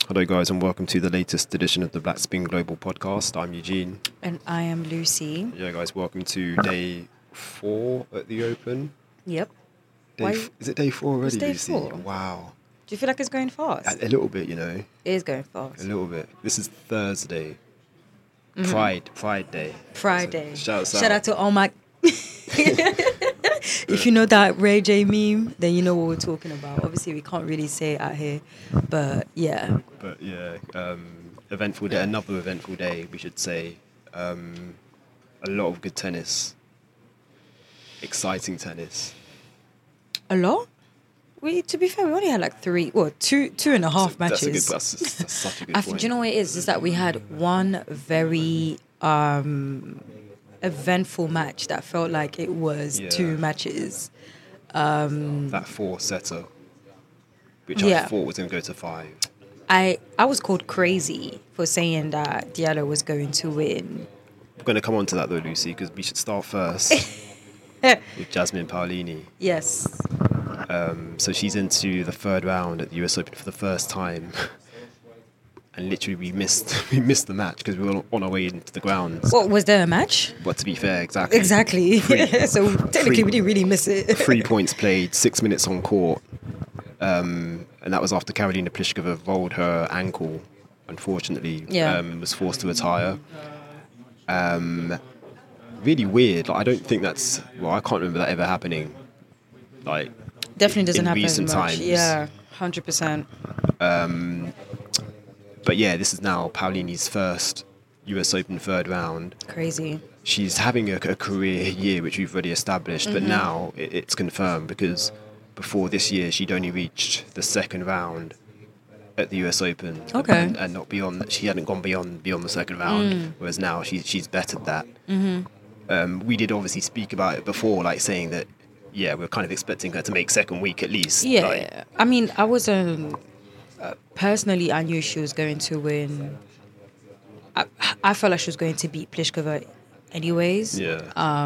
Hello, guys, and welcome to the latest edition of the Black Spin Global podcast. I'm Eugene. And I am Lucy. Yeah, guys, welcome to day 4 at the Open. Yep. Is it day 4 already, It's day Lucy? 4. Wow. Do you feel like it's going fast? A little bit, you know. It is going fast. A little bit. This is Thursday. Pride Day. Friday. So, Shout out to all my... If you know that Ray J meme, then you know what we're talking about. Obviously, we can't really say it out here, but yeah. But yeah, eventful day. Another eventful day, we should say. A lot of good tennis. Exciting tennis. A lot? To be fair, we only had like two and a half matches. That's such a good point. Do you know what it is? Is that we had one very eventful match that felt like it was 2 matches. That 4-setter, which I thought was going to go to 5. I was called crazy for saying that Diallo was going to win. We're going to come on to that though, Lucy, because we should start first with Jasmine Paolini. Yes. So she's into the 3rd round at the US Open for the first time. And literally we missed the match because we were on our way into the grounds. What, was there a match? But to be fair, exactly. So technically we didn't really miss it. 3 points played, 6 minutes on court. And that was after Karolina Pliskova rolled her ankle, unfortunately. Was forced to retire. Really weird. Like, I don't think I can't remember that ever happening. Like, definitely doesn't happen recent much. times. Yeah, 100%. But yeah, this is now Paolini's first US Open 3rd round. Crazy. She's having a career year, which we've already established, but now it's confirmed because before this year, she'd only reached the 2nd round at the US Open. Okay. And not beyond. She hadn't gone beyond the 2nd round, whereas now she's bettered that. We did obviously speak about it before, like saying that, yeah, we're kind of expecting her to make 2nd week at least. Yeah. Like, I mean, I wasn't... personally, I knew she was going to win. I felt like she was going to beat Pliskova anyways. yeah.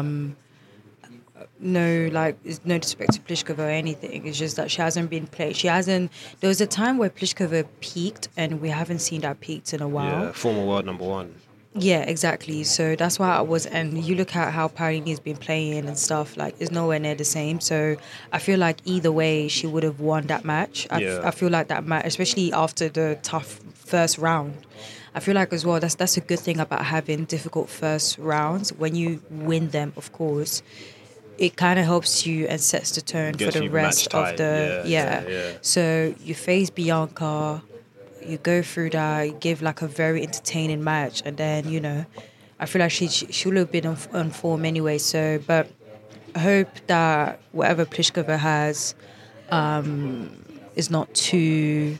No disrespect to Pliskova or anything. It's just that she hasn't been played. There was a time where Pliskova peaked, and we haven't seen that peaked in a while. Yeah, former world number 1. Yeah, exactly. So that's why and you look at how Paolini's been playing and stuff, like, it's nowhere near the same. So I feel like either way, she would have won that match. I feel like that match, especially after the tough first round, I feel like as well, that's a good thing about having difficult first rounds. When you win them, of course, it kind of helps you and sets the tone for the rest of the... Yeah. So you face Bianca... You go through that, you give like a very entertaining match, and then, you know, I feel like she would have been on form anyway. So, but I hope that whatever Pliskova has is not too.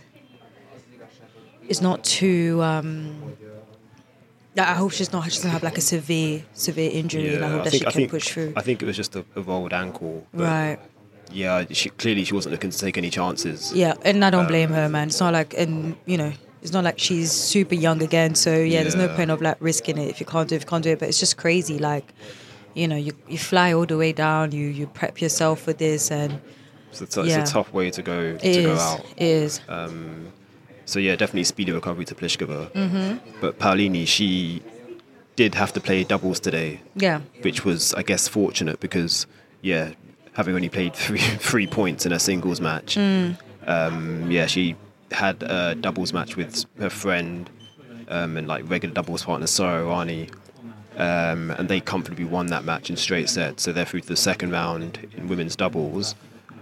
I hope she doesn't have like a severe injury, and I hope that she can push through. I think it was just a rolled ankle. Right. Yeah, she wasn't looking to take any chances. Yeah, and I don't blame her, man. It's not like, it's not like she's super young again. So there's no point of like risking it if you can't do it. But it's just crazy, like, you know, you fly all the way down, you prep yourself for this, and it's a tough way to go out. It is. So yeah, definitely speedy recovery to Pliskova. But Paolini, she did have to play doubles today. Yeah. Which was, I guess, fortunate because having only played 3 points in a singles match, she had a doubles match with her friend and like regular doubles partner Sara Errani, and they comfortably won that match in straight sets. So they're through to the 2nd round in women's doubles.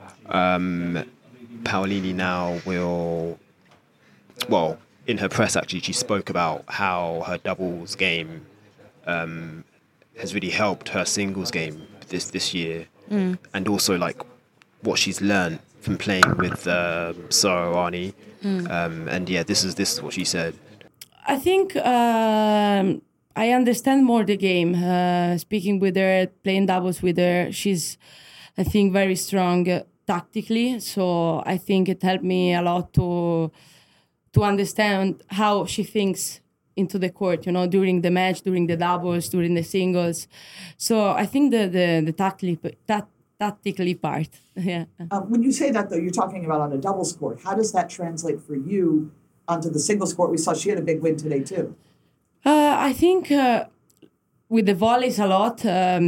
Paolini now in her press actually, she spoke about how her doubles game has really helped her singles game this year. And also like what she's learned from playing with Sara Errani. This is what she said. I think I understand more the game. Speaking with her, playing doubles with her, she's, I think, very strong tactically. So I think it helped me a lot to understand how she thinks into the court, during the match, during the doubles, during the singles. So I think the tactically part, yeah. When you say that, though, you're talking about on a doubles court. How does that translate for you onto the singles court. We saw she had a big win today too. I think with the volleys a lot,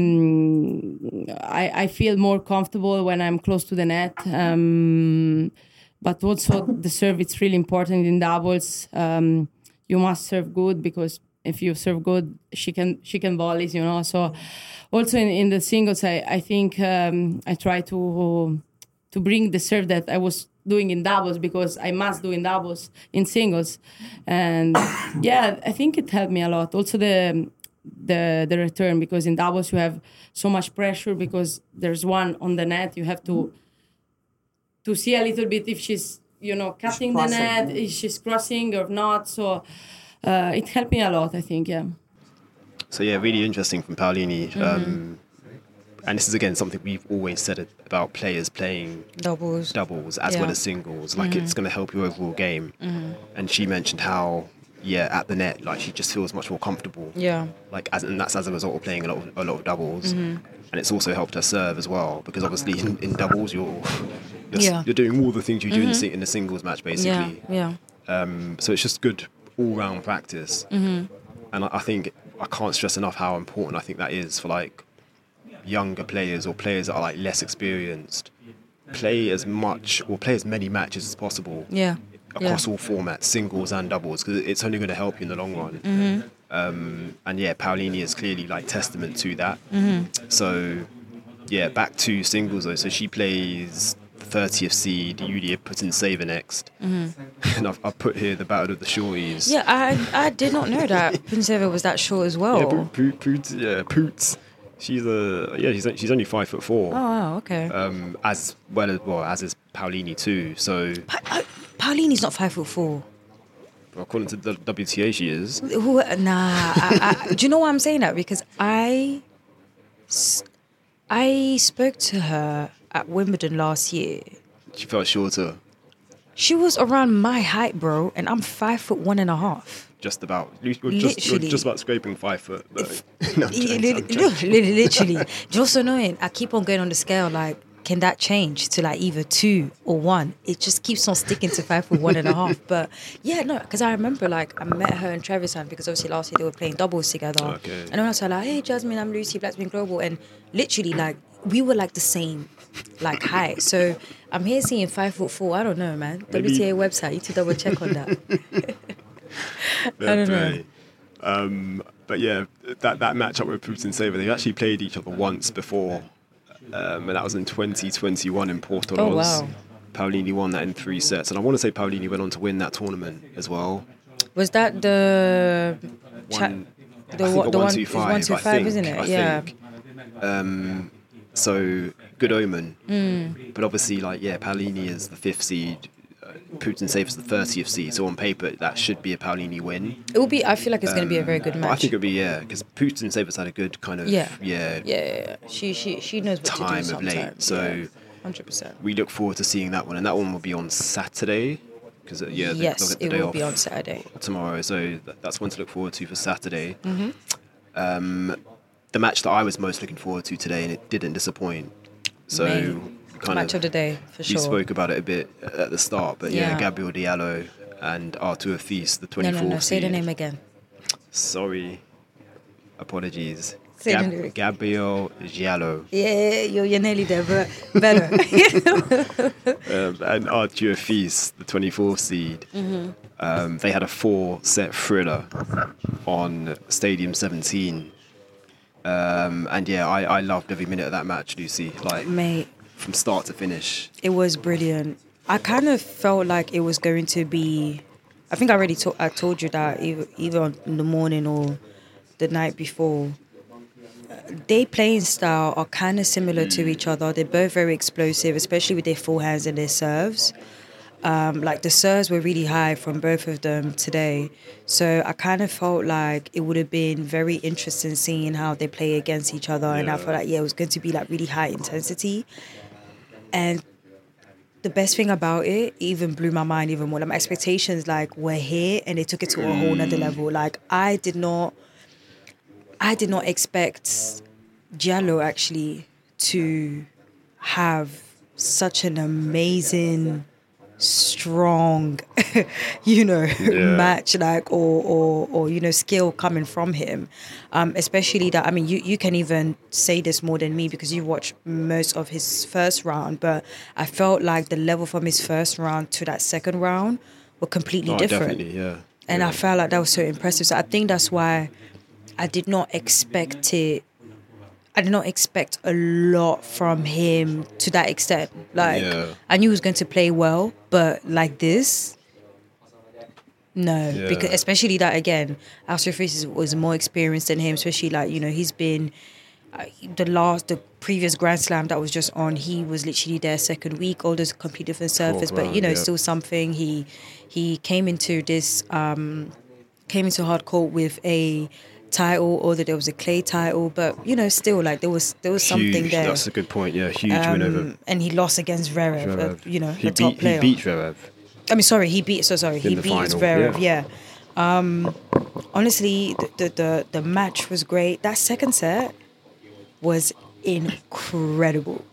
I feel more comfortable when I'm close to the net. But also the serve, it's really important in doubles. You must serve good, because if you serve good, she can volleys, So also in the singles, I think I try to bring the serve that I was doing in doubles, because I must do in doubles in singles. And yeah, I think it helped me a lot. Also the return, because in doubles you have so much pressure, because there's one on the net. You have to see a little bit if she's cutting the net, if she's crossing or not. So it helped me a lot, I think. Yeah. So yeah, really interesting from Paolini. And this is again something we've always said about players playing doubles as well as singles. Like it's going to help your overall game. And she mentioned how at the net, like she just feels much more comfortable. Yeah. Like and that's as a result of playing a lot of doubles. And it's also helped her serve as well, because obviously in doubles you're doing all the things you do in the singles match basically. So it's just good all-round practice. And I think I can't stress enough how important I think that is for like younger players or players that are like less experienced. Play as much or play as many matches as possible. Across all formats, singles and doubles, because it's only going to help you in the long run. And Paolini is clearly like testament to that. So back to singles though. So she plays 30th seed Yulia Putintseva next. And I've put here the Battle of the Shorties. Yeah, I did not know that Putintseva was that short as well. Poots. She's only 5'4". Oh wow, okay. As is Paolini too. So Paolini's not 5'4". According to the WTA, she is. Do you know why I'm saying that? Because I spoke to her at Wimbledon last year. She felt shorter. She was around my height, bro, and I'm 5'1.5". Just about. You're just about scraping 5 foot. No, literally. Just so annoying. I keep on going on the scale, like, can that change to like either 2 or 1? It just keeps on sticking to 5'1.5". But yeah, no, because I remember like I met her in Trevisan, because obviously last year they were playing doubles together. Okay. And I was like, hey Jasmine, I'm Lucy, Blackspin Global, and literally like we were like the same like height. So I'm here seeing 5'4". I don't know, man. WTA website, you need to double check on that. I don't know. But yeah, that matchup with Putintseva, they actually played each other once before. And that was in 2021 in Porto. Oh, wow. Paolini won that in 3 sets. And I want to say Paolini went on to win that tournament as well. Was that the... the 125, isn't it? I think. So, good omen. But obviously, Paolini is the 5th seed. Putintseva is the 30th seed, so on paper that should be a Paolini win. It will be. I feel like it's going to be a very good match. I think it'll be because Putinseva's had a good kind of She knows what time to do of late. So 100%. We look forward to seeing that one, and that one will be on Saturday. Because yes, it will be on Saturday tomorrow. So that's one to look forward to for Saturday. The match that I was most looking forward to today, and it didn't disappoint. So. Match of the day, for sure. We spoke about it a bit at the start, but Gabriel Diallo and Arthur Fils, the 24th No, say the name again. Sorry. Apologies. Say Gabriel Diallo. Yeah, you're nearly there, but better. And Arthur Fils, the 24th seed. They had a 4-set thriller on Stadium 17. I loved every minute of that match, Lucy. Mate. From start to finish. It was brilliant. I kind of felt like it was going to be... I think I already told you that either in the morning or the night before. Their playing style are kind of similar to each other. They're both very explosive, especially with their forehands and their serves. The serves were really high from both of them today. So I kind of felt like it would have been very interesting seeing how they play against each other. Yeah. And I felt like, it was going to be like really high intensity. And the best thing about it even blew my mind even more. My expectations were here, and they took it to a whole nother level. I did not expect Diallo actually to have such an amazing strong, match, like, or skill coming from him. Especially that, I mean, you can even say this more than me because you watched most of his first round, but I felt like the level from his first round to that second round were completely different. Definitely, yeah. And I felt like that was so impressive. So I think that's why I did not expect it. I did not expect a lot from him to that extent. Like, I knew he was going to play well, but like this, no. Yeah. Because especially that, again, Arthur Fils was more experienced than him, especially like, he's been, the previous Grand Slam that was just on, he was literally there second week, all those complete different surface, but it's still something. He came into this, came into hard court with a title, although there was a clay title, but still, like, there was huge, something there. That's a good point. Yeah, huge win over. And he lost against Zverev. He top player. He beat Zverev. I mean, sorry, he beat Zverev. Yeah. Honestly, the match was great. That second set was incredible.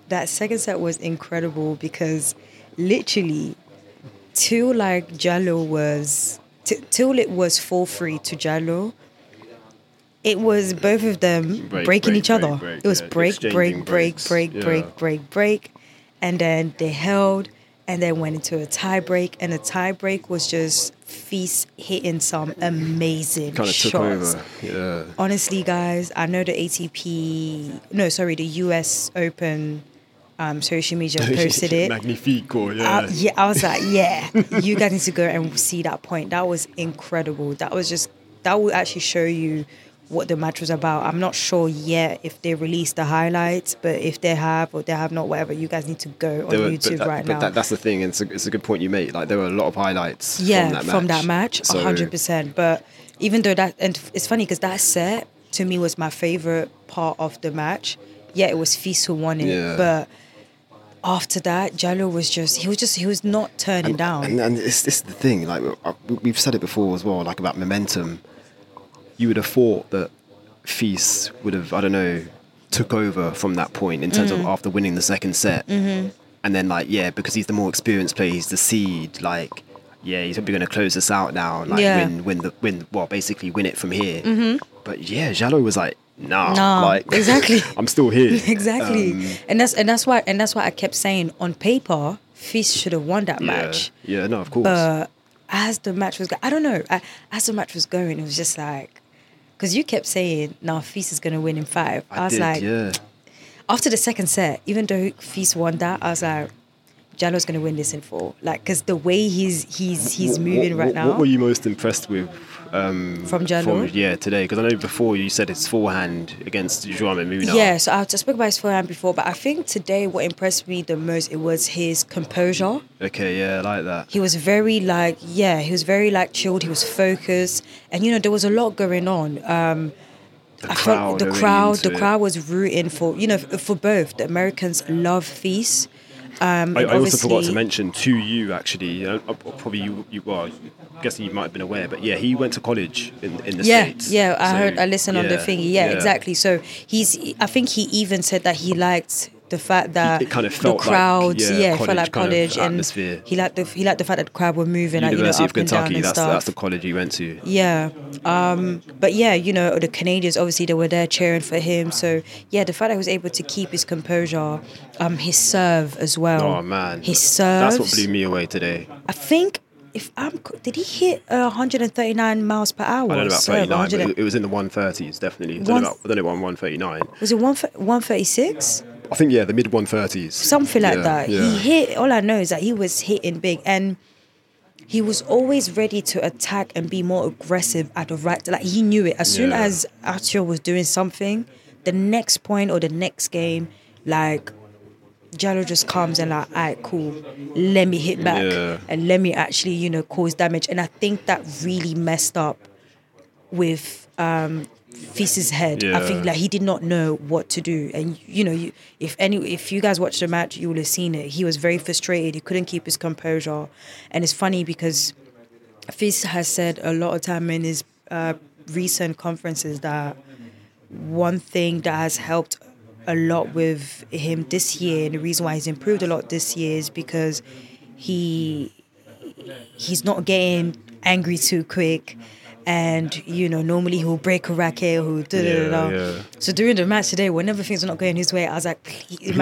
Because literally till like Jallo was till it was 4-3 to Jallo. It was both of them breaking each other. It was break, and then they held, and then went into a tie break, and the tie break was just Fils hitting some amazing shots. Took over. Yeah. Honestly, guys, I know the the US Open social media posted it. Magnifico, yeah. I was like, you guys need to go and see that point. That was incredible. That will actually show you what the match was about. I'm not sure yet if they released the highlights, but if they have or they have not, whatever, you guys need to go on YouTube now. But that's the thing, and it's a good point you make. Like, there were a lot of highlights from that match, 100%. But even though that, and it's funny because that set to me was my favorite part of the match. Yeah, it was Fils who won it, but after that, Jallo he was not turning down. And it's the thing, like, we've said it before as well, like, about momentum. You would have thought that Fils would have, I don't know, took over from that point in terms of after winning the second set. Mm-hmm. And then, like, because he's the more experienced player, he's the seed, like, he's probably going to close this out now, like, basically win it from here. Mm-hmm. But Jallo was like, nah, like, exactly. I'm still here. Exactly. And that's why I kept saying, on paper, Fils should have won that match. Yeah, no, of course. But as the match was going, I don't know, as the match was going, it was just like, because you kept saying, Fils is going to win in 5. I was like, after the second set, even though Fils won that, I was like, Jallo's going to win this in 4. Like, because the way he's moving right now. What were you most impressed with from Jallo? Today? Because I know before you said his forehand against Joao Muna. Yeah, so I spoke about his forehand before, but I think today what impressed me the most, it was his composure. Okay, yeah, I like that. He was very chilled. He was focused, and there was a lot going on. I felt the crowd was rooting for for both. The Americans love Fils. I also forgot to mention to you, actually, probably you I'm guessing you might have been aware, but he went to college in the States. Yeah, I listened on the thingy. Yeah, exactly. So I think he even said that he liked the fact that it kind of felt the crowds, like, felt like college, and he liked the fact that the crowd were moving, University up of Kentucky. And down and stuff. That's the college he went to. Yeah, but the Canadians, obviously they were there cheering for him. So the fact that he was able to keep his composure, his serve as well. Oh man, his serve. That's what blew me away today. I think. Did he hit 139 miles per hour? I don't know about 39, but it was in the 130s, definitely. I don't know about 139. Was it 136? I think, the mid 130s. Something like that. Yeah. He hit, all I know is that he was hitting big, and he was always ready to attack and be more aggressive at the right, like he knew it. As soon as Arthur was doing something, the next point or the next game, like, Jallo just comes and like, all right, cool, let me hit back and let me actually, cause damage. And I think that really messed up with Fis's head. I think like he did not know what to do. And if you guys watched the match, you will have seen it. He was very frustrated. He couldn't keep his composure. And it's funny because Fils has said a lot of time in his recent conferences that one thing that has helped a lot with him this year, and the reason why he's improved a lot this year, is because he's not getting angry too quick. And, you know, normally he'll break a racket, he'll Yeah. So during the match today, whenever things are not going his way, I was like, please,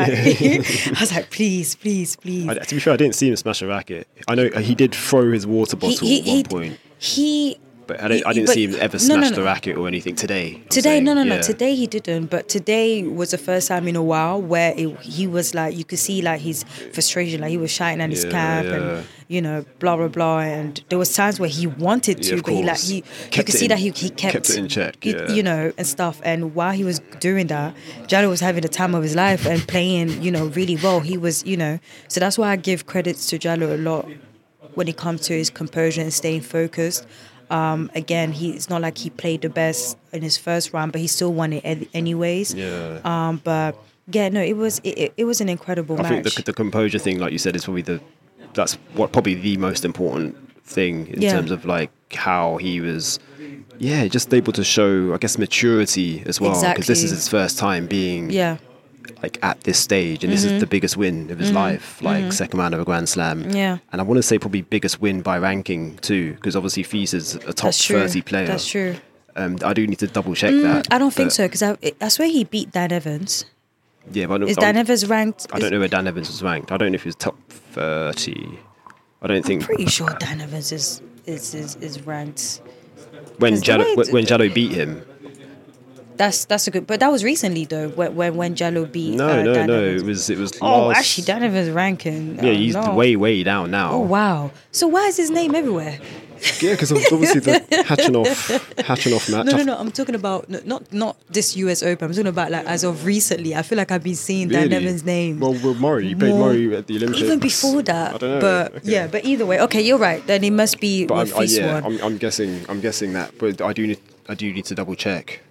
please. To be fair, I didn't see him smash a racket. I know he did throw his water bottle at one point. But I didn't see him ever smash the racket or anything today. Today he didn't. But today was the first time in a while where he was like, you could see like his frustration, like he was shouting at his cap and, you know, blah blah blah. And there was times where he wanted to, but you could see that he kept it in check, you know, and stuff. And while he was doing that, Jallow was having the time of his life and playing, you know, really well. He was, you know, so that's why I give credits to Jallow a lot when it comes to his composure and staying focused. Again, it's not like he played the best in his first round, but he still won it anyways. Yeah. But yeah, no, it was an incredible match. I think the composure thing, like you said, is probably the most important thing in terms of like how he was, just able to show, I guess, maturity as well. Because this is his first time being like at this stage, and this is the biggest win of his life, like second round of a Grand Slam. Yeah. And I want to say probably biggest win by ranking too, because obviously Fils is a top 30 player. That's true. I do need to double check that. I don't think so, because I swear he beat Dan Evans. Yeah, but is Dan Evans ranked? I don't know where Dan Evans was ranked. I don't know if he was top 30. I don't think. I'm pretty sure Dan Evans is ranked. When Jallow beat him. That's a good, but that was recently though. When Jallow beat. No, Dan Evans. It was. Oh, actually, Dan Evans' ranking. Yeah, he's way down now. Oh wow! So why is his name everywhere? Yeah, because obviously the Khachanov match. No. I'm talking about not this US Open. I'm talking about like as of recently. I feel like I've been seeing Dan Evans' name. Well, Murray, you played Murray at the Olympics. Even before that. I don't know. But okay. But either way, okay, you're right. Then it must be with Fils one. I'm guessing that, but I do need to double check.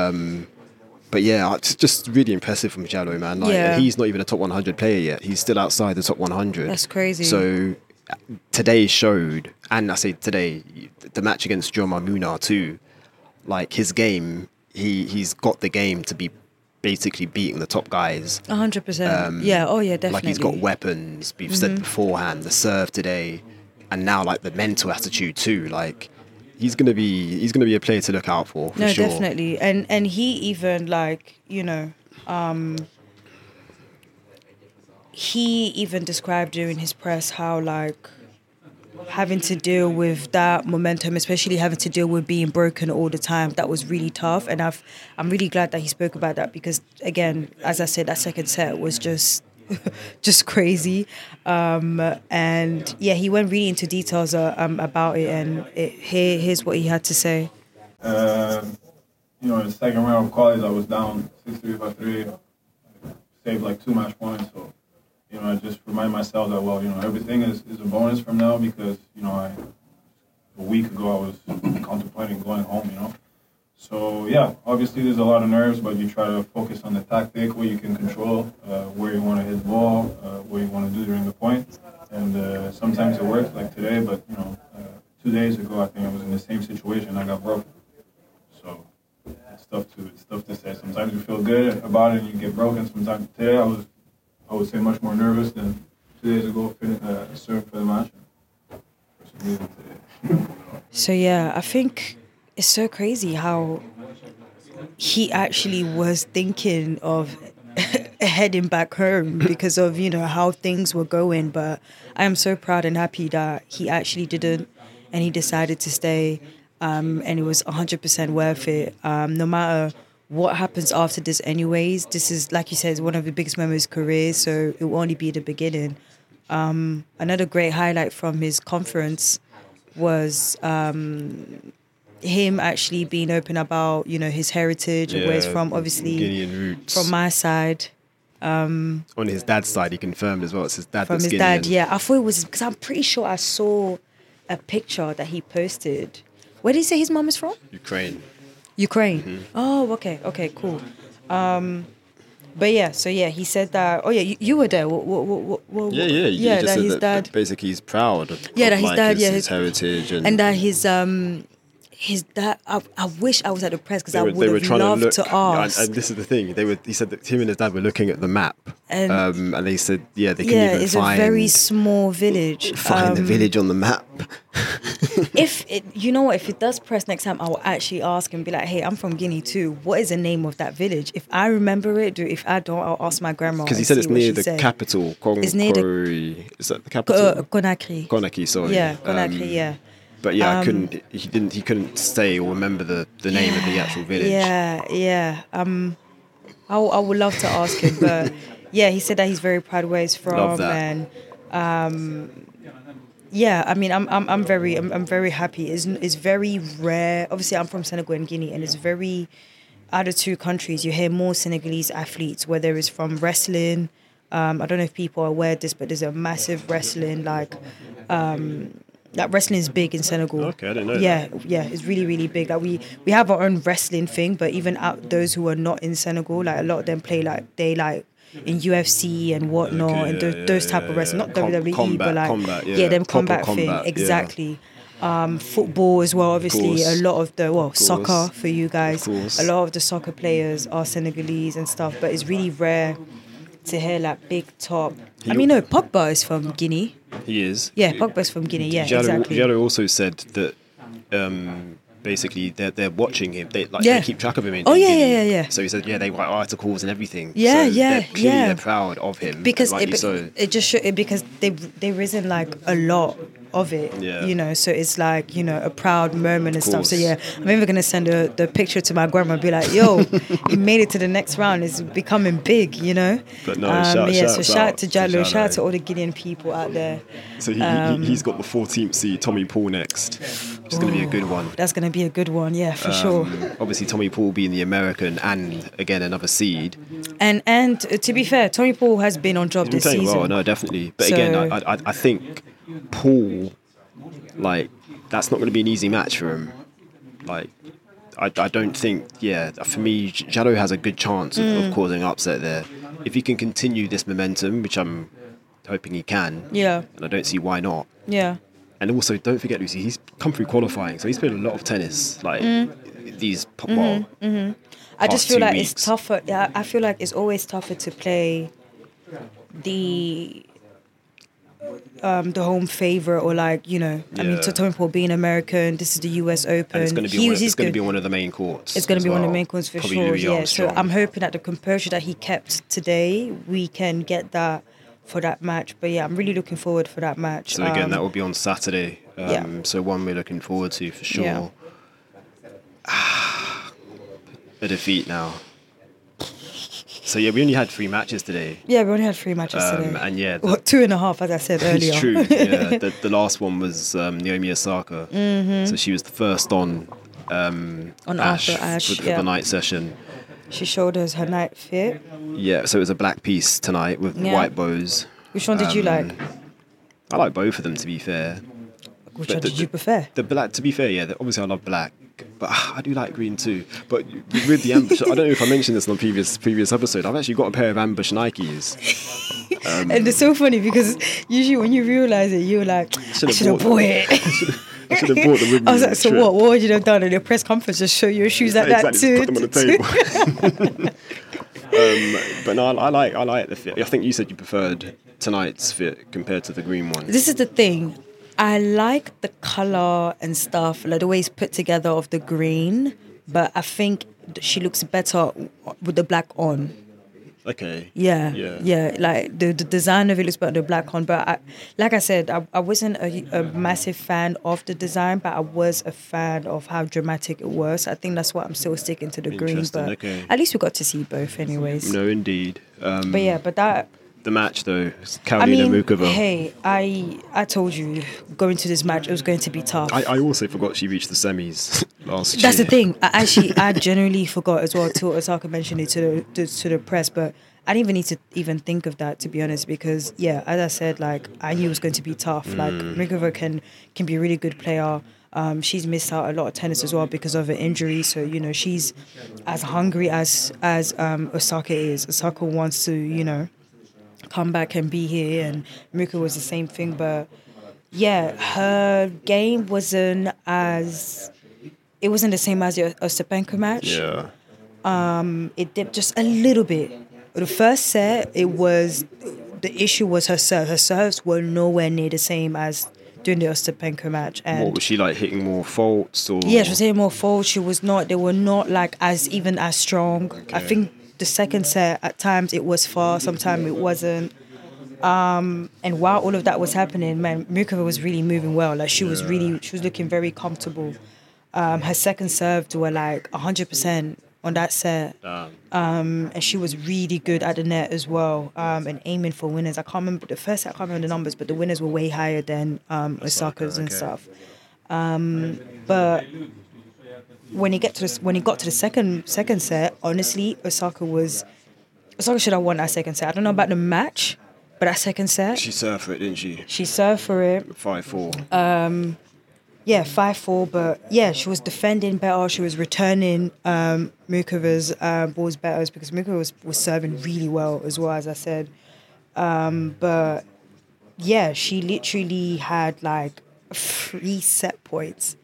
But yeah, it's just really impressive from Jallow, man. Like, and he's not even a top 100 player yet. He's still outside the top 100. That's crazy. So today showed, and I say today, the match against Jomar Munar too, like his game, he's got the game to be basically beating the top guys. 100%. Yeah, definitely. Like he's got weapons, we've said beforehand, the serve today, and now like the mental attitude too, like he's gonna be a player to look out for sure. Definitely. And he even like, you know, he even described during his press how like having to deal with that momentum, especially having to deal with being broken all the time, that was really tough. And I'm really glad that he spoke about that, because again, as I said, that second set was just crazy. And yeah, he went really into details about it, and here's what he had to say. In the second round of qualies, I was down 6-3 by 3, saved like 2 match points. So, I just remind myself that, everything is a bonus from now, because, a week ago I was contemplating going home, So, yeah, obviously there's a lot of nerves, but you try to focus on the tactic, what you can control, where you want to hit the ball, what you want to do during the point. And sometimes it works, like today, but, 2 days ago, I think I was in the same situation. I got broken. So it's tough to say. Sometimes you feel good about it and you get broken. Sometimes today I would say much more nervous than 2 days ago, serving for the match. So yeah, I think it's so crazy how he actually was thinking of heading back home because of, how things were going. But I am so proud and happy that he actually didn't, and he decided to stay. And it was 100% worth it. No matter what happens after this anyways, this is, like you said, one of the biggest moments of his career, so it will only be the beginning. Another great highlight from his conference was him actually being open about, his heritage and where he's from, obviously Guinean roots. From my side. On his dad's side, he confirmed as well. It's his dad from that's his Guinean. dad, yeah. I thought it was, because I'm pretty sure I saw a picture that he posted. Where did he say his mom is from? Ukraine. Mm-hmm. Oh, okay, cool. But yeah, so yeah, he said that. Oh yeah, you were there. Yeah. He just that said his that dad. Basically, he's proud of That his dad, his heritage, and that His dad. I wish I was at the press because I They would were have trying loved to look, to ask. and this is the thing. He said that him and his dad were looking at the map, And- and they said, they couldn't even it's find a very small village. the village on the map. If it does press next time, I will actually ask and be like, "Hey, I'm from Guinea too. What is the name of that village? If I remember it, if I don't, I'll ask my grandma." Because he and said it's see what near she the said. capital. It's near the- Is that the capital? Conakry. Conakry, sorry. Yeah, Conakry. Yeah. But yeah, he couldn't say or remember the name of the actual village. Yeah. I would love to ask him, but yeah, he said that he's very proud where he's from, Love that. and yeah, I mean, I'm very happy. It's very rare. Obviously, I'm from Senegal and Guinea, and it's very out of two countries. You hear more Senegalese athletes, whether it's from wrestling. I don't know if people are aware of this, but there's a massive wrestling like wrestling is big in Senegal. Okay, I didn't know Yeah, it's really, really big. Like we have our own wrestling thing, but even out those who are not in Senegal, like a lot of them play in UFC and whatnot, Okay, and yeah, those type of wrestling, not WWE, but like combat, them proper combat thing, combat, yeah. exactly. Football as well, obviously. course. A lot of the soccer for you guys. Of course. A lot of the soccer players are Senegalese and stuff, but it's really rare to hear like big top. Pogba is from Guinea. He is. Yeah, Pogba's from Guinea. Yeah, Giallo, exactly. Giallo also said that basically they're watching him. They Yeah. keep track of him. In Oh, yeah, Guinea. yeah. So he said, they write articles and everything. Yeah, so yeah, clearly yeah. they're proud of him. Because rightly so. it just because there isn't like a lot of it, Yeah. so it's like a proud moment and stuff. So course. yeah, I'm even gonna send the picture to my grandma and be like, yo, he made it to the next round, it's becoming big, But no, shout out to Jallo, Jallo. shout out to all the Guinean people out there. So he's got the 14th seed, Tommy Paul next, which is going to be a good one. That's gonna be a good one, yeah, for sure. Obviously, Tommy Paul being the American and again another seed. And to be fair, Tommy Paul has been on job this He's playing season. well, no, definitely. But So- again, I think Paul, that's not going to be an easy match for him. I don't think, for me, Jallo has a good chance of causing upset there. If he can continue this momentum, which I'm hoping he can, Yeah, and I don't see why not. yeah. And also, don't forget, Lucy, he's come through qualifying, so he's played a lot of tennis. These, I just past feel 2 like weeks. it's tougher. Yeah, I feel like it's always tougher to play the home favorite, or I mean, so Tommy Paul being American, this is the US Open. And it's going to be He's going to good. be one of the main courts. It's going to as be one of the well. main courts for Probably sure. Louis Yeah, so Armstrong. I'm hoping that the composure that he kept today, we can get that for that match. But yeah, I'm really looking forward for that match. So again, that will be on Saturday. Yeah. So one we're looking forward to for sure. Yeah. A defeat now. So yeah, we only had 3 matches today. Yeah, we only had 3 matches today. And yeah, Well, 2.5, as I said earlier. it's true. Yeah, the last one was Naomi Osaka. Mm-hmm. So she was the first on Arthur Ashe, for the night session. She showed us her night fit. Yeah, so it was a black piece tonight with Yeah. white bows. Which one did you like? I like both of them, to be fair. Which but one the- did you prefer? The black, to be fair, obviously I love black, but I do like green too. But with the ambush, I don't know if I mentioned this on the previous episode. I've actually got a pair of ambush Nikes. And it's so funny because usually when you realize it, you're like, I should have bought it. I should have bought them with me. I was on like, the so trip. what? What would you have done in your press conference? Just show your shoes like that Exactly, too? just put them on the table. But no, I like the fit. I think you said you preferred tonight's fit compared to the green one. This is the thing. I like the color and stuff, like the way it's put together of the green, but I think she looks better with the black on. Okay. Yeah. Like the design of it looks better with the black on, but like I said, I wasn't a massive fan of the design, but I was a fan of how dramatic it was. I think that's why I'm still sticking to the green, Interesting, but okay. at least we got to see both, anyways. No, indeed. But that. The match though, I Karolina mean, Muchova. hey, I told you going to this match it was going to be tough. I also forgot she reached the semis last year. That's the thing. I genuinely forgot as well till Osaka mentioned it to the press, but I didn't even need to even think of that, to be honest, because as I said, like I knew it was going to be tough. Like Muchova can be a really good player. She's missed out a lot of tennis as well because of her injury. So she's as hungry as Osaka is. Osaka wants to come back and be here, and Muka was the same thing, but her game wasn't as it wasn't the same as the Ostapenko match. Yeah. It dipped just a little bit. The first set, the issue was her serve. Her serves were nowhere near the same as during the Ostapenko match. And What was she like, hitting more faults or? yeah, she was hitting more faults. They were not like as strong. Okay. I think the second set at times it was fast, sometimes it wasn't. And while all of that was happening, man, Mukova was really moving well. Like she was looking very comfortable. Her second serves were like 100% on that set. And she was really good at the net as well, and aiming for winners. I can't remember the first set, I can't remember the numbers, but the winners were way higher than Osaka's and stuff. But when he got to the second set, honestly, Osaka should have won that second set. I don't know about the match, but that second set, She served for it, didn't she? she served for it. 5-4. Yeah, 5-4, but yeah, she was defending better. She was returning Mukova's balls better because Mukova was serving really well as well, as I said. But yeah, she literally had like 3 set points.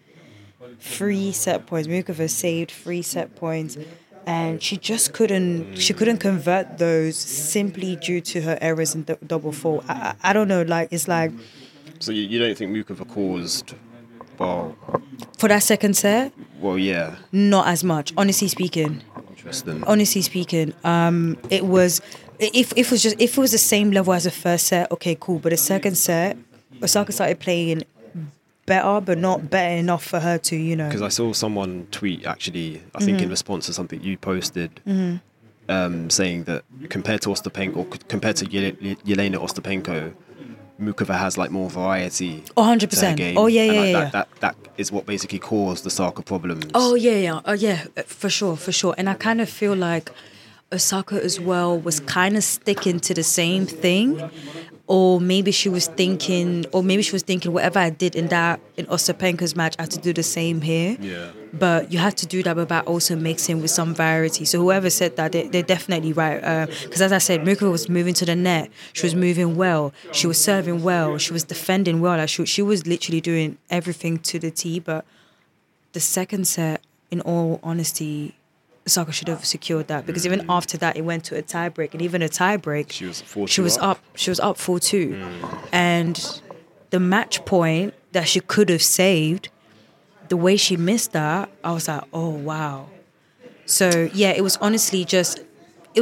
3 set points. Mukova saved 3 set points. And she just couldn't convert those simply due to her errors in double fault. I don't know, like, it's like... So you don't think Mukova caused... Well, for that second set? Well, yeah. Not as much, honestly speaking. Interesting. Honestly speaking, it was... If it was the same level as the first set, okay, cool. But the second set, Osaka started playing better, but not better enough for her to, you know... Because I saw someone tweet, actually, I think in response to something you posted, saying that compared to Ostapenko, or compared to Yelena Ostapenko, Mukova has like more variety. 100%. To her game. Oh yeah. That is what basically caused the Osaka problems. Oh yeah. For sure. And I kind of feel like Osaka as well was kind of sticking to the same thing, or maybe she was thinking whatever I did in Ostapenko's match, I had to do the same here. Yeah. But you have to do that without also mixing with some variety. So whoever said that, they're definitely right. Because as I said, Mukova was moving to the net. She was moving well. She was serving well. She was defending well. Like she was literally doing everything to the T. But the second set, in all honesty, Osaka should have secured that, because even after that it went to a tiebreak, and even a tiebreak she was up 4-2, and the match point that she could have saved, the way she missed that, I was like, oh wow. So yeah, it was honestly just I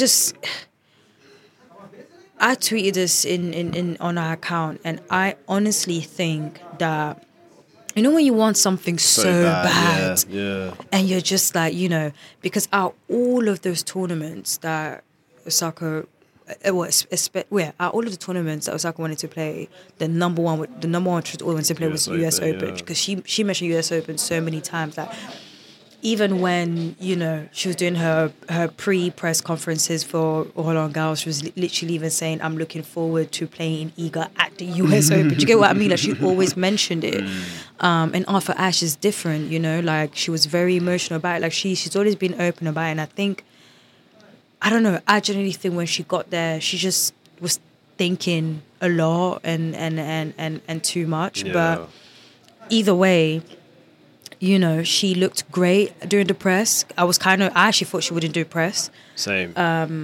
tweeted this in on our account, and I honestly think that, you know, when you want something so bad, yeah, and you're just like, you know, because out all of those tournaments that Osaka, all of the tournaments that Osaka wanted to play, the number one she wanted to play was the US Open, because she mentioned US Open so many times that even when, you know, she was doing her pre-press conferences for Roland Garros, she was literally even saying, I'm looking forward to playing Iga at the US Open. Do you get what I mean? Like, she always mentioned it. And Arthur Ashe is different, you know, like, she was very emotional about it. Like, she's always been open about it. And I think, I don't know, I generally think when she got there, she just was thinking a lot and too much. Yeah. But either way, you know, she looked great during the press. I actually thought she wouldn't do press. Same.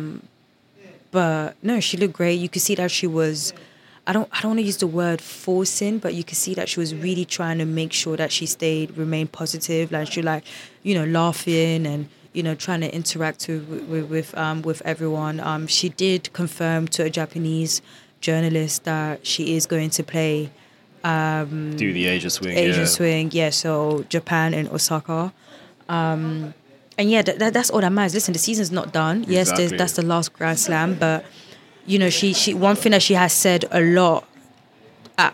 But no, she looked great. You could see that she was, I don't want to use the word forcing, but you could see that she was really trying to make sure that she remained positive. Like, she, like, you know, laughing and, you know, trying to interact with everyone. She did confirm to a Japanese journalist that she is going to play do the Asia swing. Swing, yeah. So Japan and Osaka, and yeah, that's all that matters. Listen, the season's not done. Exactly. Yes, that's the last Grand Slam, but you know, she one thing that she has said a lot at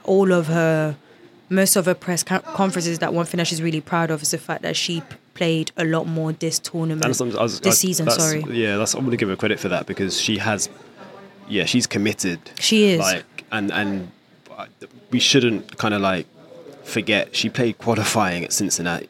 most of her press conferences, that one thing that she's really proud of is the fact that she played a lot more this tournament, this season. Yeah, I'm going to give her credit for that, because she's committed. She is, like, and we shouldn't kind of like forget she played qualifying at Cincinnati,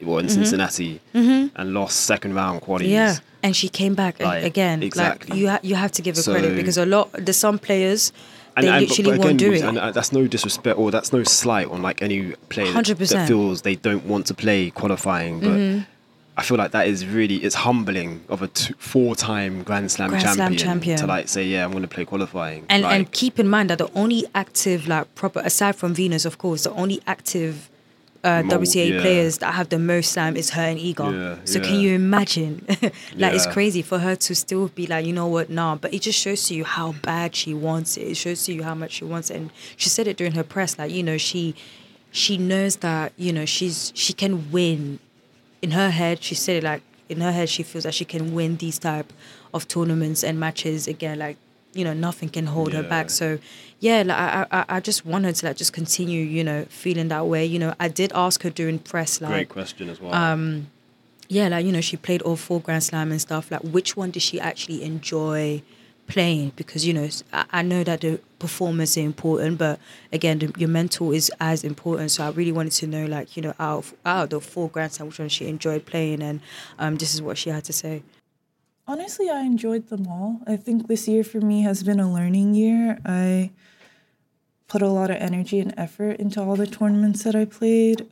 and lost second round qualies. Yeah, and she came back again. Exactly. Like, you have to give her credit, because there's some players they literally won't do it. And that's no disrespect or that's no slight on like any player 100%. that feels they don't want to play qualifying, but I feel like that is really, it's humbling of a 4-time Grand Slam champion to like say, yeah, I'm going to play qualifying. And keep in mind that the only active, like proper, aside from Venus, of course, the only active WTA players that have the most slam is her and Igor. Yeah, so yeah. can you imagine? It's Yeah. crazy for her to still be like, you know what, nah. But it just shows you how bad she wants it. It shows you how much she wants it. And she said it during her press, like, you know, she knows that, you know, she can win. In her head, she said it like, in her head, she feels that she can win these type of tournaments and matches again. Like, you know, nothing can hold her back. So, yeah, like, I just want her to like just continue, you know, feeling that way. You know, I did ask her during press, like, Great question as well. yeah, like, you know, she played all 4 Grand Slam and stuff. Like, which one did she actually enjoy playing? Because, you know, I know that the performance is important, but again, your mental is as important. So I really wanted to know, like, you know, out of the 4 Grand Slam, which one she enjoyed playing, and this is what she had to say. Honestly, I enjoyed them all. I think this year for me has been a learning year. I put a lot of energy and effort into all the tournaments that I played.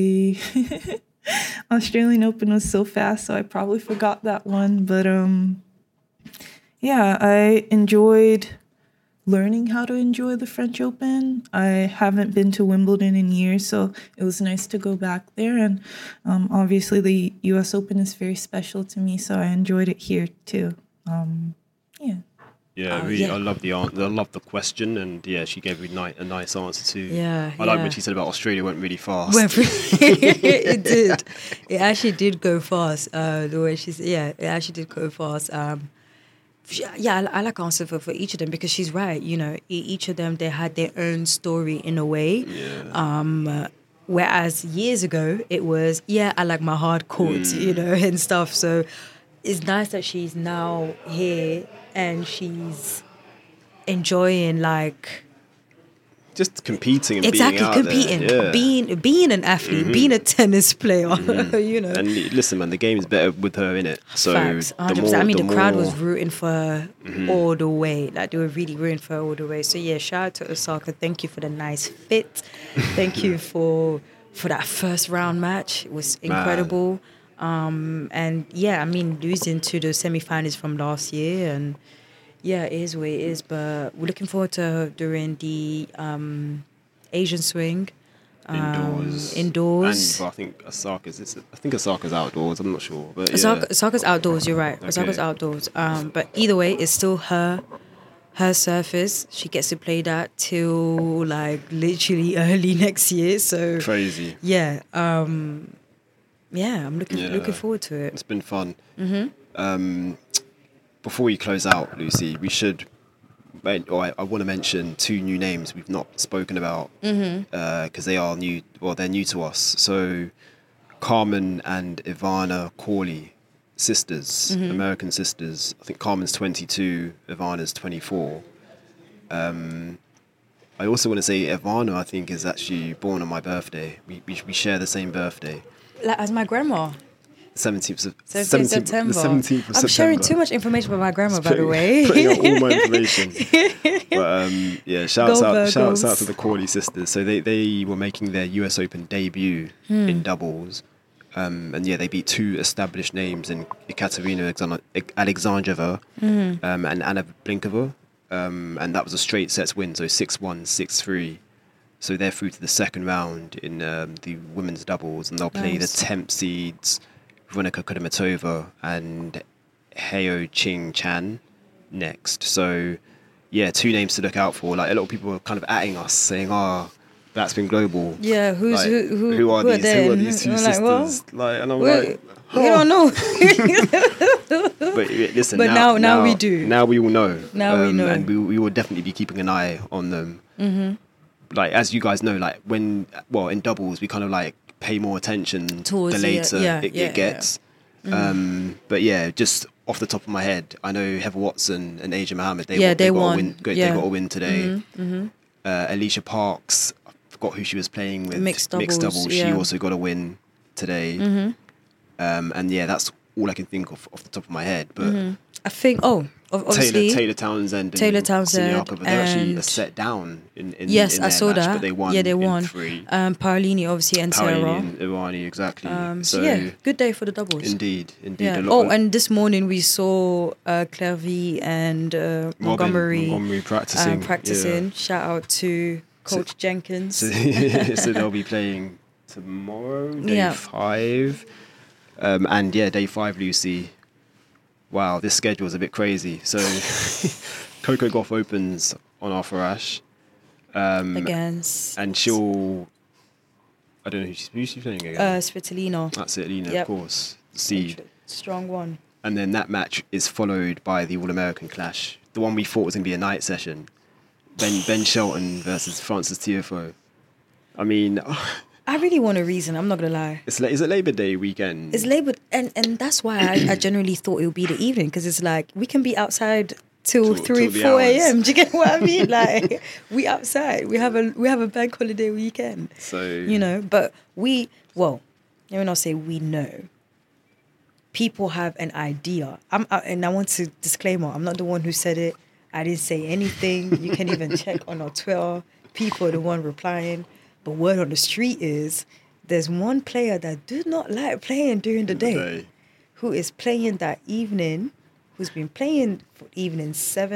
Australian Open was so fast, so I probably forgot that one. But yeah, I enjoyed learning how to enjoy the French Open. I haven't been to Wimbledon in years, so it was nice to go back there. And obviously the US Open is very special to me, so I enjoyed it here too. Yeah. Yeah, really, yeah. I love the answer. I love the question, and yeah, she gave me a nice answer too. Yeah, I like yeah. when she said about Australia went really fast. It did. It actually did go fast. The way she said, yeah, it actually did go fast. Yeah, I like answer for each of them because she's right. You know, each of them, they had their own story in a way. Yeah. Whereas years ago, it was, yeah, I like my hard courts, you know, and stuff. So it's nice that she's now here and she's enjoying, like, Just competing and exactly, being out competing, there. Yeah. being an athlete, being a tennis player, you know. And listen, man, the game is better with her in it. So Facts, 100%. I mean, the crowd was rooting for her all the way. Like, they were really rooting for her all the way. So, yeah, shout out to Osaka. Thank you for the nice fit. Thank you for that first round match. It was incredible. And, yeah, I mean, losing to the semi-finals from last year. And, yeah, it is what it is. But we're looking forward to her during the Asian swing. Indoors. And I think Osaka's outdoors. I'm not sure, but Osaka's outdoors. You're right. Okay. Osaka's outdoors. But either way, it's still her surface. She gets to play that till like literally early next year. So crazy. yeah. Yeah, I'm looking forward to it. It's been fun. Before we close out, Lucy, we should. I want to mention 2 new names we've not spoken about because they are new. Well, they're new to us. So, Carmen and Ivana Corley, sisters, American sisters. I think Carmen's 22, Ivana's 24. I also want to say Ivana, I think, is actually born on my birthday. We share the same birthday. Like, as my grandma. 17th of September. The 17th of September. I'm sharing too much information about my grandma, by the way. Putting out all my information. But yeah, shouts Virgos. out to the Corley sisters. So they were making their US Open debut in doubles. And yeah, they beat 2 established names in Ekaterina Alexandrova and Anna Blinkova. And that was a straight sets win, so 6-1, 6-3. So they're through to the second round in the women's doubles, and they'll play the 10th seeds, Veronika Kudermetova and Heo Ching Chan next. So, yeah, 2 names to look out for. Like, a lot of people are kind of atting us, saying, that's been global. Yeah, who are these? they? Who are these 2 I'm sisters? And I'm like, we don't know. But listen, but now we do. Now we will know. Now we know. And we will definitely be keeping an eye on them. Like, as you guys know, like, in doubles, we kind of, like, pay more attention towards the later it gets. Yeah. But yeah, just off the top of my head, I know Heather Watson and Asia Mohammed, they won. They got a win today. Alicia Parks, I forgot who she was playing with. Mixed doubles. She also got a win today. And yeah, that's all I can think of off the top of my head. But I think. Obviously. Taylor Townsend. Taylor Townsend. Siniakova, they're actually and- set down in Yes, in I their saw match, that. But they won. Yeah, they in won. 3. Paolini obviously and Paolini Sarah. and Irani, exactly. So yeah, good day for the doubles. Indeed. Yeah. A lot And this morning we saw Clervy and Montgomery practicing. practicing. Shout out to Coach Jenkins. So they'll be playing tomorrow, day 5. And yeah, day 5, Lucy. Wow, this schedule is a bit crazy. So Coco Gauff opens on Arthur-Ashe. Against. And she'll... I don't know who's she playing against. Svitolina. That's it, Lena, Yep. of course. The seed. Strong one. And then that match is followed by the All-American clash. The one we thought was going to be a night session. Ben Shelton versus Frances Tiafoe. I mean... I really want a reason. I'm not gonna lie. Is it Labor Day weekend? It's Labor, and that's why I generally thought it would be the evening, because it's like we can be outside till 3, 4 a.m. Do you get what I mean? Like we outside. We have a bank holiday weekend. So but let me not say we know. People have an idea. And I want to disclaimer. I'm not the one who said it. I didn't say anything. You can even check on our Twitter. People are the one replying. But word on the street is there's one player that does not like playing during the day, who is playing that evening, who's been playing for evening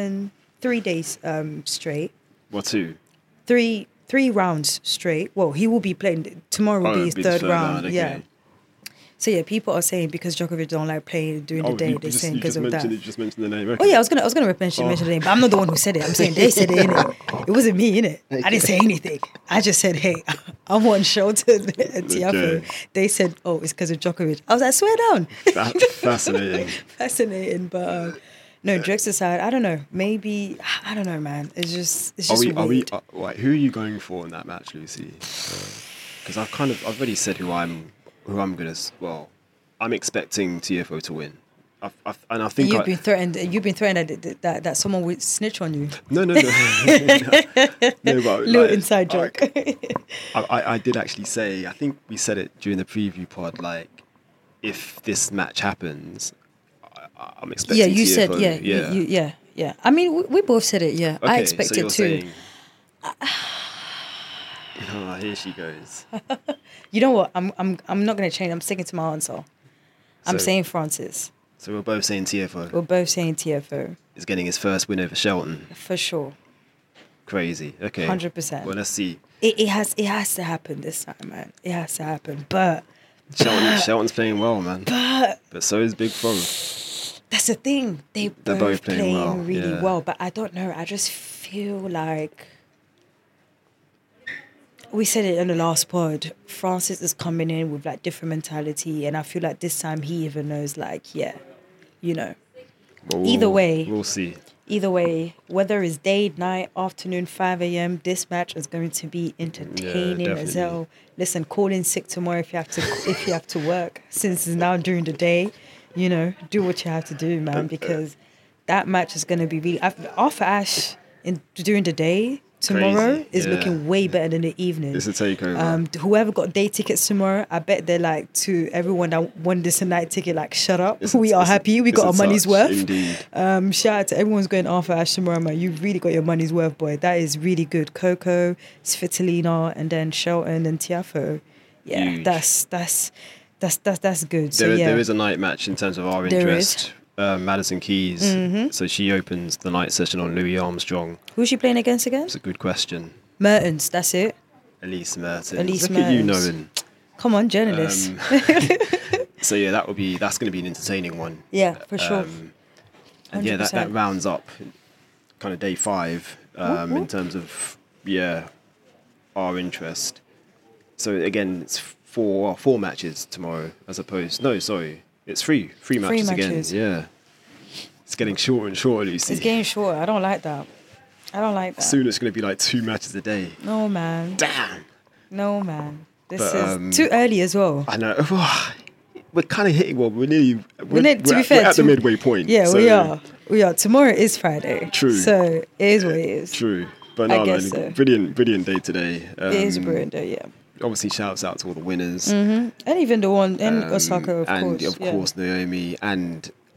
3 days straight. What, 2? 3 rounds straight. Well, he will be playing tomorrow. Will be his third round. Okay. Yeah. So yeah, people are saying because Djokovic don't like playing during the day, they're saying because of that. You just mentioned the name. Okay. Oh yeah, I was gonna mention the name, but I'm not the one who said it. I'm saying they said it, innit? It wasn't me, innit? I didn't say anything. I just said, hey, I want Shelton and Tiafoe. Okay. They said, oh, it's because of Djokovic. I was like, swear down. Fascinating. Fascinating, but no, jokes aside, I don't know. Maybe I don't know, man. It's just weird. Who are you going for in that match, Lucy? Because I've already said who I'm gonna. Well, I'm expecting Tiafoe to win. I think You've been threatened that someone would snitch on you. No. No, but Little inside joke. I did actually say. I think we said it during the preview pod. Like, if this match happens, I'm expecting. Yeah, you Tiafoe. said yeah. I mean, we both said it. Yeah, Okay, I expect so it you're too. saying, here she goes. You know what? I'm not gonna change. I'm sticking to my answer. I'm So- saying Francis. So we're both saying Tiafoe We're both saying Tiafoe is getting his first win over Shelton. for sure. Crazy. Okay. 100%. Well, let's see. It has to happen this time, man. It has to happen. But Shelton's playing well, man. But so is Big Fro. that's the thing. They're both playing playing well, really yeah. well. But I don't know. I just feel like we said it in the last pod. Francis is coming in with like different mentality, and I feel like this time he even knows, like, yeah, Well, Either way. We'll see. Either way, whether it's day, night, afternoon, 5 a.m., this match is going to be entertaining as definitely. hell. Listen, call in sick tomorrow if you have to work. Since it's now during the day, do what you have to do, man, because that match is going to be really... Arthur-Ashe during the day tomorrow Crazy, is yeah. looking way better than the evening. It's a takeover. Whoever got day tickets tomorrow, I bet they're like, to everyone that won this night ticket, like, shut up. We are happy. We got our money's worth. Indeed. Shout out to everyone's going Arthur-Ashe tomorrow, man. You really got your money's worth, boy. That is really good. Coco, Svitolina, and then Shelton and Tiafoe. Yeah, Huge. that's good. So There is a night match in terms of our There interest. Madison Keys. So she opens the night session on Louis Armstrong. Who's she playing against again? It's a good question. Mertens, that's it. Elise Mertens. Elise Look at you Mertens. knowing. Come on, journalists. So yeah, that's going to be an entertaining one. Yeah, for sure. And yeah, that 100%. rounds up kind of day 5 in terms of our interest. So again, it's four matches tomorrow as opposed. No, sorry, it's three matches again. matches. Yeah, it's getting shorter and shorter, Lucy. It's getting shorter. I don't like that. Soon it's going to be like 2 matches a day. No, man. Damn. No, man. This But, is too early as well. I know. We're kind of hitting. Well, we're nearly. To be fair, we're at the midway point. Yeah, so- we are. Tomorrow is Friday. True. So it is what it is. True. But I no, guess man, so. brilliant day today. It is a brilliant day, yeah. Obviously, shouts out to all the winners. And even the one in Osaka, of and course. of course Naomi and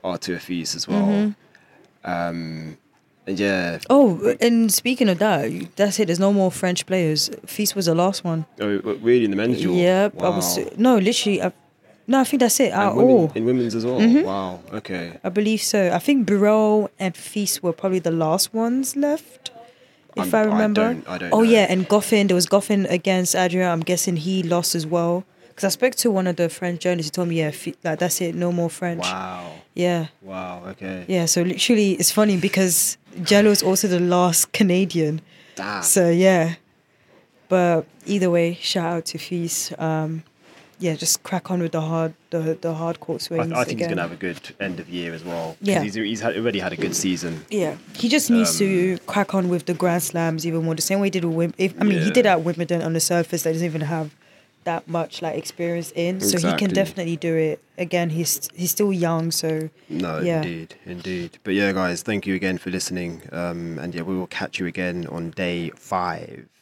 Arthur Fils as well. And yeah. Oh, and speaking of that, that's it. There's no more French players. Fils was the last one. Oh, really? In the men's duel? Yep. Wow. I think that's it. In women's as well? Wow. Okay. I believe so. I think Burrell and Fils were probably the last ones left, if I remember. I don't know. Yeah, and Goffin. There was Goffin against Adrien. I'm guessing he lost as well. Because I spoke to one of the French journalists. He told me, like that's it. No more French. Wow. Yeah. Wow. Okay. Yeah. So literally, it's funny because Jello is also the last Canadian. Damn. So yeah. But either way, shout out to Fils. Just crack on with the hard court swings. I think he's going to have a good end of year as well. Yeah. He's already had a good season. Yeah. He just needs to crack on with the Grand Slams even more. The same way he did with Wimbledon. He did at Wimbledon on the surface that doesn't even have that much like experience in. So he can definitely do it. Again, he's still young, so no, yeah. Indeed. But yeah, guys, thank you again for listening. And yeah, we will catch you again on day 5.